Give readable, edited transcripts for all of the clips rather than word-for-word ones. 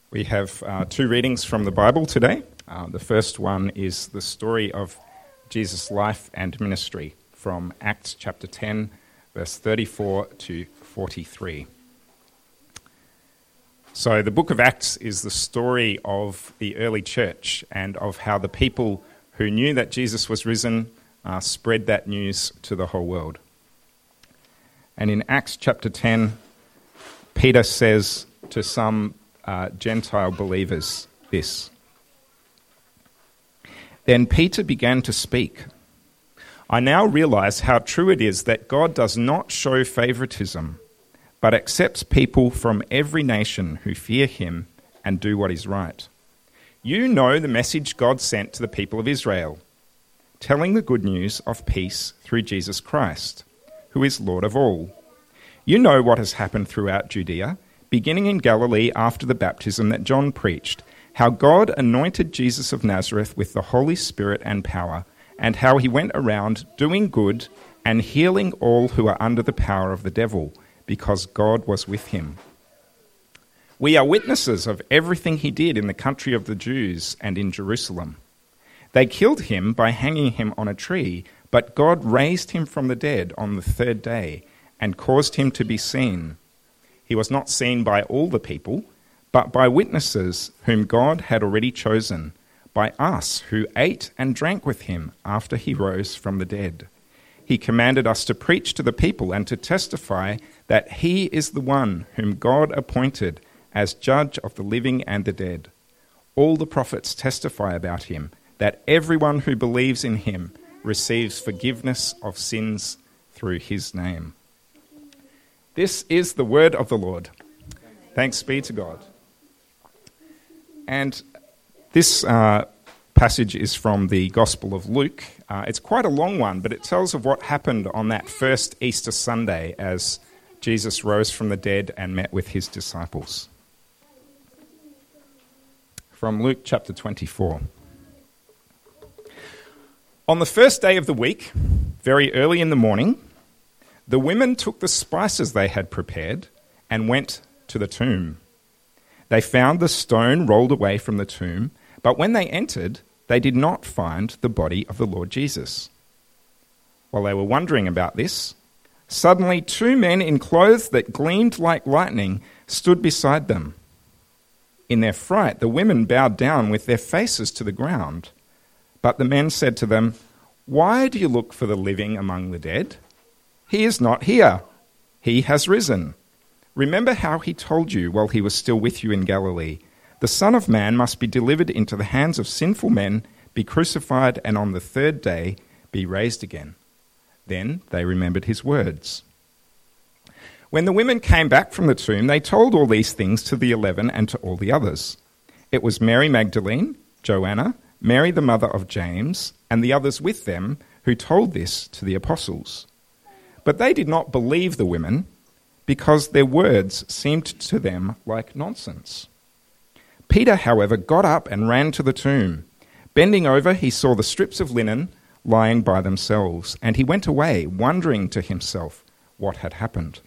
We have two readings from the Bible today. The first one is the story of Jesus' life and ministry from Acts chapter 10, verse 34 to 43. So the book of Acts is the story of the early church and of how the people who knew that Jesus was risen spread that news to the whole world. And in Acts chapter 10, Peter says to some Gentile believers this: "Then Peter began to speak. I now realize how true it is that God does not show favoritism, but accepts people from every nation who fear him and do what is right. You know the message God sent to the people of Israel, telling the good news of peace through Jesus Christ, who is Lord of all. You know what has happened throughout Judea, beginning in Galilee after the baptism that John preached, how God anointed Jesus of Nazareth with the Holy Spirit and power, and how he went around doing good and healing all who are under the power of the devil, because God was with him. We are witnesses of everything he did in the country of the Jews and in Jerusalem. They killed him by hanging him on a tree, but God raised him from the dead on the third day and caused him to be seen. He was not seen by all the people, but by witnesses whom God had already chosen, by us who ate and drank with him after he rose from the dead. He commanded us to preach to the people and to testify that he is the one whom God appointed as judge of the living and the dead. All the prophets testify about him, that everyone who believes in him receives forgiveness of sins through his name." This is the word of the Lord. Thanks be to God. And this passage is from the Gospel of Luke. It's quite a long one, but it tells of what happened on that first Easter Sunday as Jesus rose from the dead and met with his disciples. From Luke chapter 24. On the first day of the week, very early in the morning, the women took the spices they had prepared and went to the tomb. They found the stone rolled away from the tomb, but when they entered, they did not find the body of the Lord Jesus. While they were wondering about this, suddenly 2 men in clothes that gleamed like lightning stood beside them. In their fright, the women bowed down with their faces to the ground. But the men said to them, "Why do you look for the living among the dead? He is not here. He has risen. Remember how he told you while he was still with you in Galilee, the Son of Man must be delivered into the hands of sinful men, be crucified, and on the third day be raised again." Then they remembered his words. When the women came back from the tomb, they told all these things to the 11 and to all the others. It was Mary Magdalene, Joanna, Mary the mother of James, and the others with them who told this to the apostles. But they did not believe the women, because their words seemed to them like nonsense. Peter, however, got up and ran to the tomb. Bending over, he saw the strips of linen lying by themselves, and he went away, wondering to himself what had happened.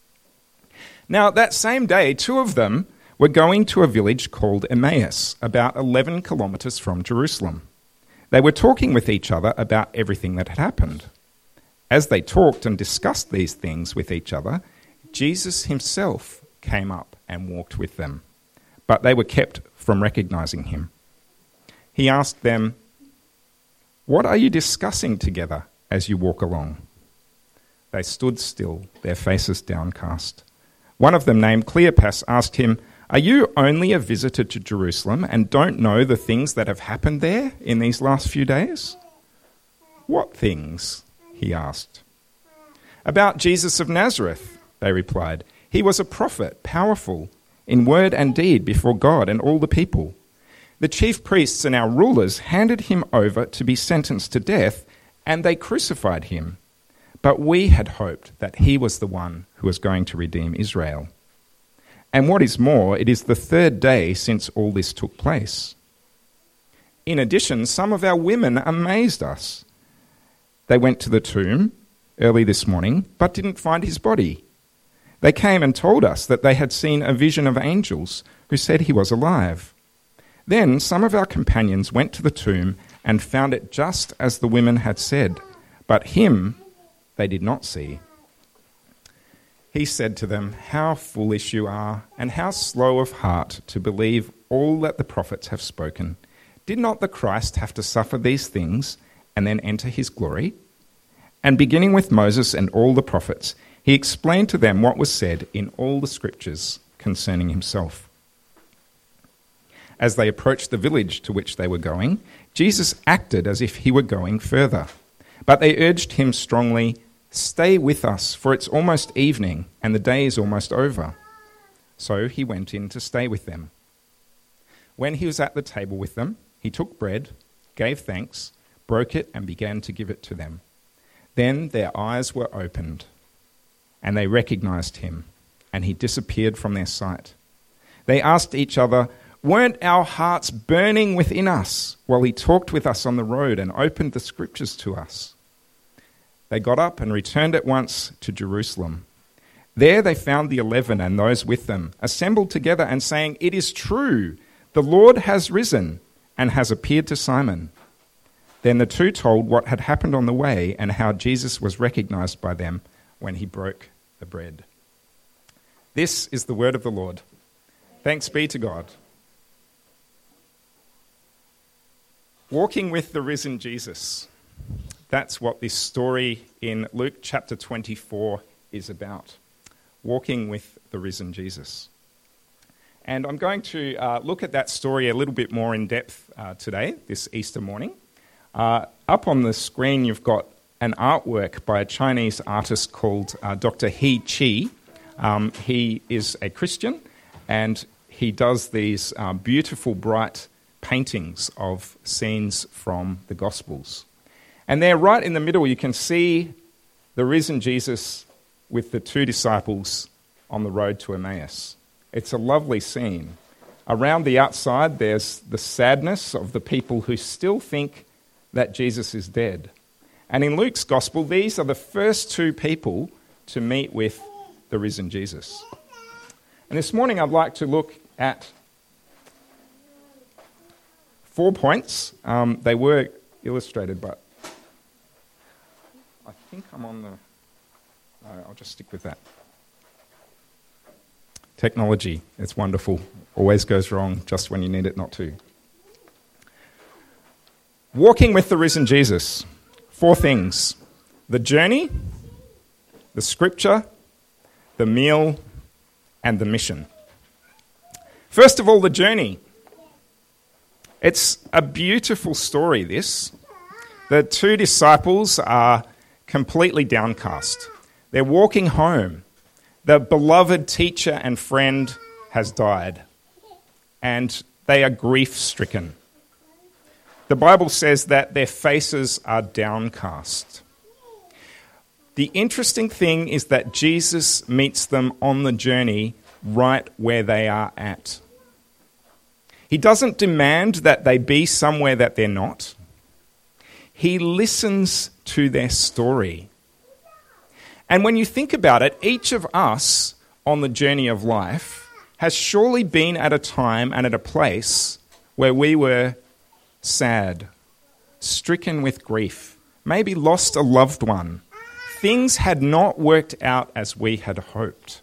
Now, that same day, 2 of them were going to a village called Emmaus, about 11 kilometers from Jerusalem. They were talking with each other about everything that had happened. As they talked and discussed these things with each other, Jesus himself came up and walked with them, but they were kept from recognizing him. He asked them, "What are you discussing together as you walk along?" They stood still, their faces downcast. One of them, named Cleopas, asked him, "Are you only a visitor to Jerusalem and don't know the things that have happened there in these last few days?" "What things?" he asked. "About Jesus of Nazareth," they replied. "He was a prophet, powerful in word and deed before God and all the people. The chief priests and our rulers handed him over to be sentenced to death, and they crucified him. But we had hoped that he was the one who was going to redeem Israel. And what is more, it is the third day since all this took place. In addition, some of our women amazed us. They went to the tomb early this morning, but didn't find his body. They came and told us that they had seen a vision of angels who said he was alive. Then some of our companions went to the tomb and found it just as the women had said, but him they did not see." He said to them, "How foolish you are, and how slow of heart to believe all that the prophets have spoken. Did not the Christ have to suffer these things and then enter his glory?" And beginning with Moses and all the prophets, he explained to them what was said in all the scriptures concerning himself. As they approached the village to which they were going, Jesus acted as if he were going further. But they urged him strongly, "Stay with us, for it's almost evening, and the day is almost over." So he went in to stay with them. When he was at the table with them, he took bread, gave thanks, broke it, and began to give it to them. Then their eyes were opened, and they recognized him, and he disappeared from their sight. They asked each other, "Weren't our hearts burning within us while he talked with us on the road and opened the scriptures to us?" They got up and returned at once to Jerusalem. There they found the 11 and those with them, assembled together and saying, "It is true, the Lord has risen and has appeared to Simon." Then the two told what had happened on the way and how Jesus was recognized by them when he broke the bread. This is the word of the Lord. Thanks be to God. Walking with the risen Jesus. That's what this story in Luke chapter 24 is about. Walking with the risen Jesus. And I'm going to look at that story a little bit more in depth today, this Easter morning. Up on the screen you've got an artwork by a Chinese artist called Dr. He Chi. He is a Christian, and he does these beautiful, bright paintings of scenes from the Gospels. And there, right in the middle, you can see the risen Jesus with the two disciples on the road to Emmaus. It's a lovely scene. Around the outside, there's the sadness of the people who still think that Jesus is dead. And in Luke's Gospel, these are the first two people to meet with the risen Jesus. And this morning, I'd like to look at 4 points. They were illustrated, but I think I'm on the... No, I'll just stick with that. Technology, it's wonderful. Always goes wrong just when you need it not to. Walking with the risen Jesus. 4 things. The journey, the scripture, the meal, and the mission. First of all, the journey. It's a beautiful story, this. The two disciples are completely downcast. They're walking home. The beloved teacher and friend has died, and they are grief-stricken. The Bible says that their faces are downcast. The interesting thing is that Jesus meets them on the journey right where they are at. He doesn't demand that they be somewhere that they're not. He listens to their story. And when you think about it, each of us on the journey of life has surely been at a time and at a place where we were sad, stricken with grief, maybe lost a loved one. Things had not worked out as we had hoped.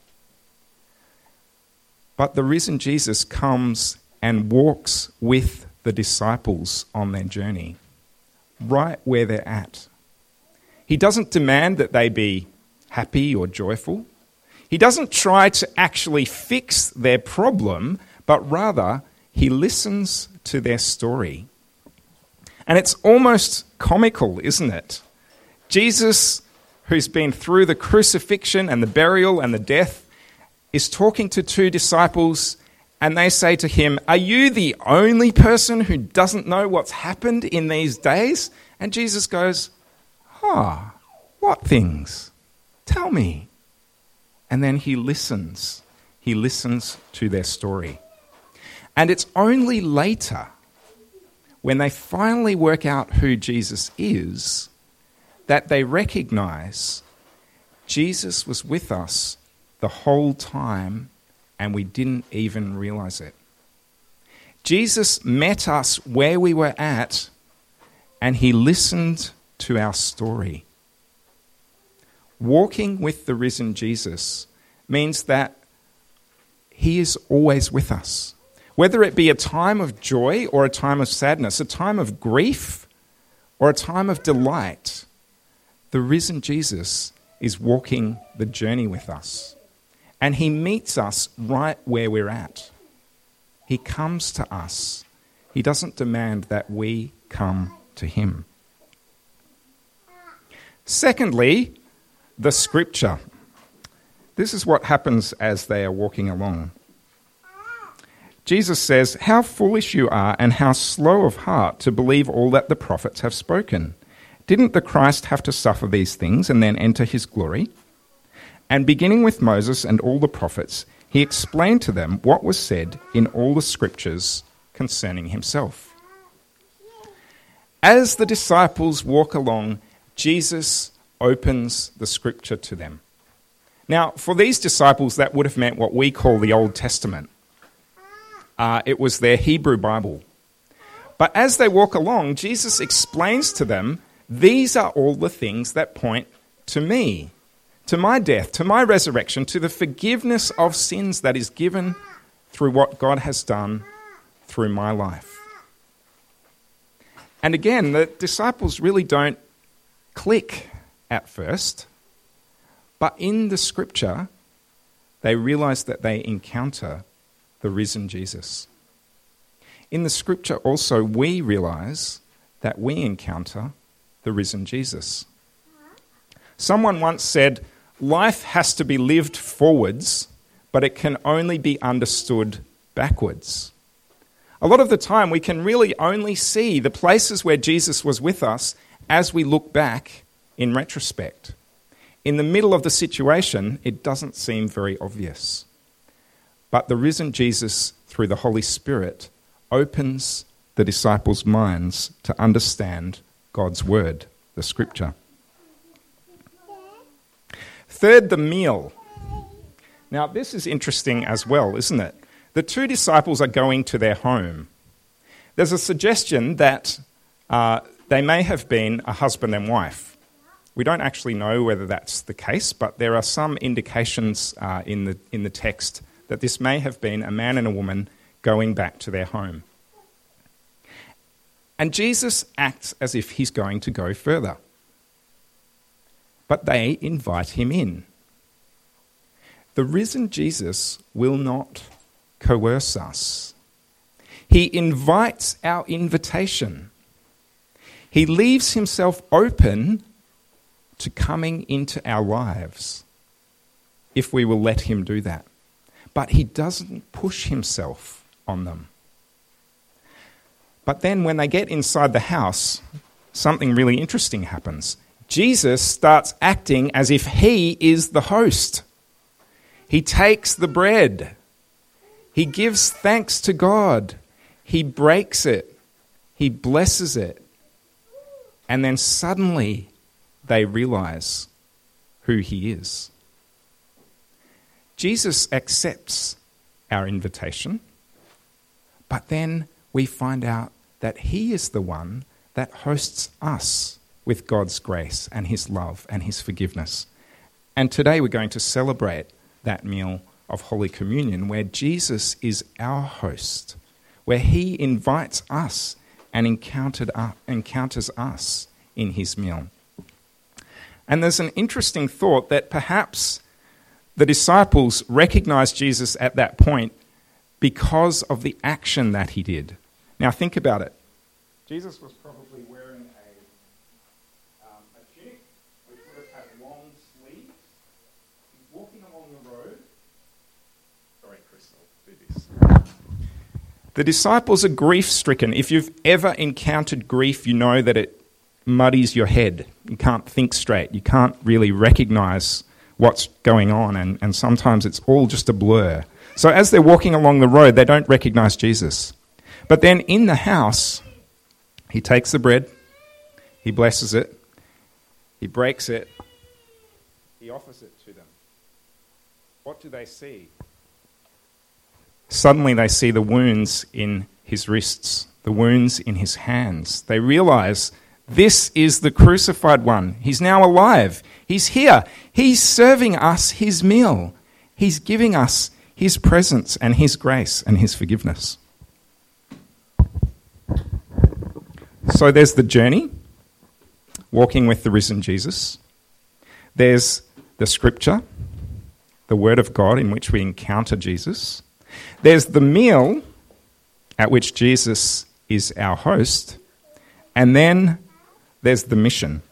But the risen Jesus comes and walks with the disciples on their journey, right where they're at. He doesn't demand that they be happy or joyful. He doesn't try to actually fix their problem, but rather he listens to their story. And it's almost comical, isn't it? Jesus, who's been through the crucifixion and the burial and the death, is talking to two disciples, and they say to him, "Are you the only person who doesn't know what's happened in these days?" And Jesus goes, "What things? Tell me." And then he listens. He listens to their story. And it's only later, when they finally work out who Jesus is, that they recognize Jesus was with us the whole time, and we didn't even realize it. Jesus met us where we were at, and he listened to our story. Walking with the risen Jesus means that he is always with us. Whether it be a time of joy or a time of sadness, a time of grief or a time of delight, the risen Jesus is walking the journey with us. And he meets us right where we're at. He comes to us. He doesn't demand that we come to him. Secondly, the scripture. This is what happens as they are walking along. Jesus says, "How foolish you are and how slow of heart to believe all that the prophets have spoken. Didn't the Christ have to suffer these things and then enter his glory?" And beginning with Moses and all the prophets, he explained to them what was said in all the scriptures concerning himself. As the disciples walk along, Jesus opens the scripture to them. Now, for these disciples, that would have meant what we call the Old Testament. It was their Hebrew Bible. But as they walk along, Jesus explains to them, these are all the things that point to me, to my death, to my resurrection, to the forgiveness of sins that is given through what God has done through my life. And again, the disciples really don't click at first, but in the scripture, they realize that they encounter the risen Jesus. In the scripture also, we realize that we encounter the risen Jesus. Someone once said, life has to be lived forwards, but it can only be understood backwards. A lot of the time, we can really only see the places where Jesus was with us as we look back in retrospect. In the middle of the situation, it doesn't seem very obvious. But the risen Jesus, through the Holy Spirit, opens the disciples' minds to understand God's word, the scripture. Third, the meal. Now, this is interesting as well, isn't it? The two disciples are going to their home. There's a suggestion that they may have been a husband and wife. We don't actually know whether that's the case, but there are some indications in the text that this may have been a man and a woman going back to their home. And Jesus acts as if he's going to go further. But they invite him in. The risen Jesus will not coerce us. He invites our invitation. He leaves himself open to coming into our lives if we will let him do that. But he doesn't push himself on them. But then when they get inside the house, something really interesting happens. Jesus starts acting as if he is the host. He takes the bread. He gives thanks to God. He breaks it. He blesses it. And then suddenly they realize who he is. Jesus accepts our invitation, but then we find out that he is the one that hosts us with God's grace and his love and his forgiveness. And today we're going to celebrate that meal of Holy Communion where Jesus is our host, where he invites us and encounters us in his meal. And there's an interesting thought that perhaps the disciples recognized Jesus at that point because of the action that he did. Now think about it. Jesus was probably wearing a tunic which would have had long sleeves. He's walking along the road. Sorry, Chris, I'll do this. The disciples are grief-stricken. If you've ever encountered grief, you know that it muddies your head. You can't think straight. You can't really recognize what's going on, and sometimes it's all just a blur. So as they're walking along the road, they don't recognize Jesus. But then in the house, he takes the bread, he blesses it, he breaks it, he offers it to them. what do they see? Suddenly they see the wounds in his wrists, the wounds in his hands. They realize this is the crucified one. He's now alive. He's here. He's serving us his meal. He's giving us his presence and his grace and his forgiveness. So there's the journey, walking with the risen Jesus. There's the scripture, the word of God in which we encounter Jesus. There's the meal at which Jesus is our host. And then there's the mission.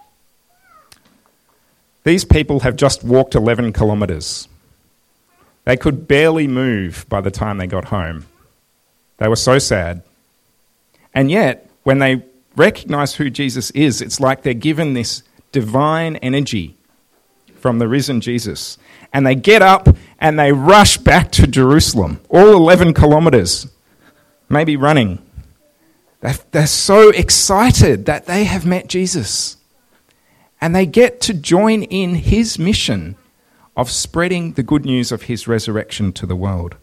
These people have just walked 11 kilometres. They could barely move by the time they got home. They were so sad. And yet, when they recognise who Jesus is, it's like they're given this divine energy from the risen Jesus. And they get up and they rush back to Jerusalem, all 11 kilometres, maybe running. They're so excited that they have met Jesus. And they get to join in his mission of spreading the good news of his resurrection to the world.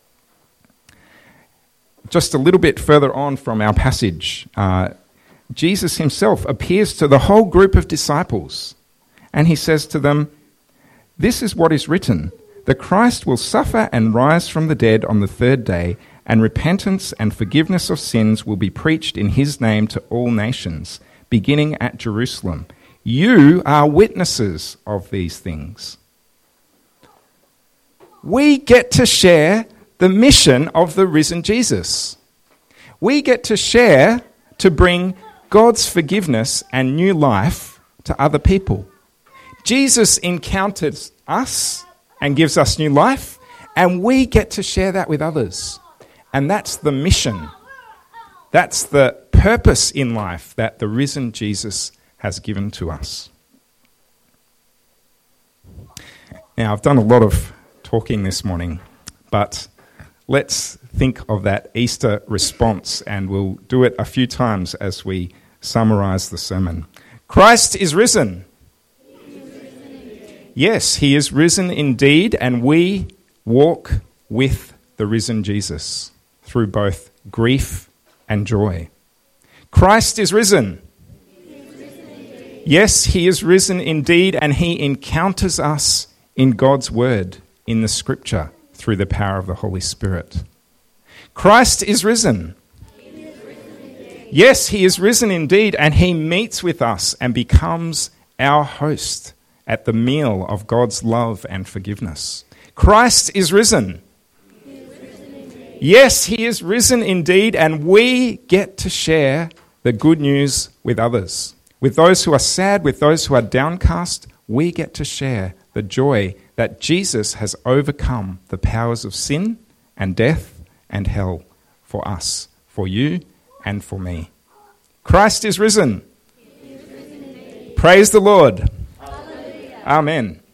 Just a little bit further on from our passage, Jesus himself appears to the whole group of disciples, and he says to them, "This is what is written, the Christ will suffer and rise from the dead on the third day, and repentance and forgiveness of sins will be preached in his name to all nations, beginning at Jerusalem. You are witnesses of these things." We get to share the mission of the risen Jesus. We get to share to bring God's forgiveness and new life to other people. Jesus encounters us and gives us new life, and we get to share that with others. And that's the mission. That's the purpose in life that the risen Jesus has given to us. Now, I've done a lot of talking this morning, but let's think of that Easter response, and we'll do it a few times as we summarise the sermon. Christ is risen. Yes, he is risen indeed, and we walk with the risen Jesus through both grief and joy. Christ is risen. Yes, he is risen indeed, and he encounters us in God's word, in the scripture, through the power of the Holy Spirit. Christ is risen. Yes, he is risen indeed, and he meets with us and becomes our host at the meal of God's love and forgiveness. Christ is risen. Yes, he is risen indeed, and we get to share the good news with others. With those who are sad, with those who are downcast, we get to share the joy that Jesus has overcome the powers of sin and death and hell for us, for you and for me. Christ is risen. Praise the Lord. Hallelujah. Amen.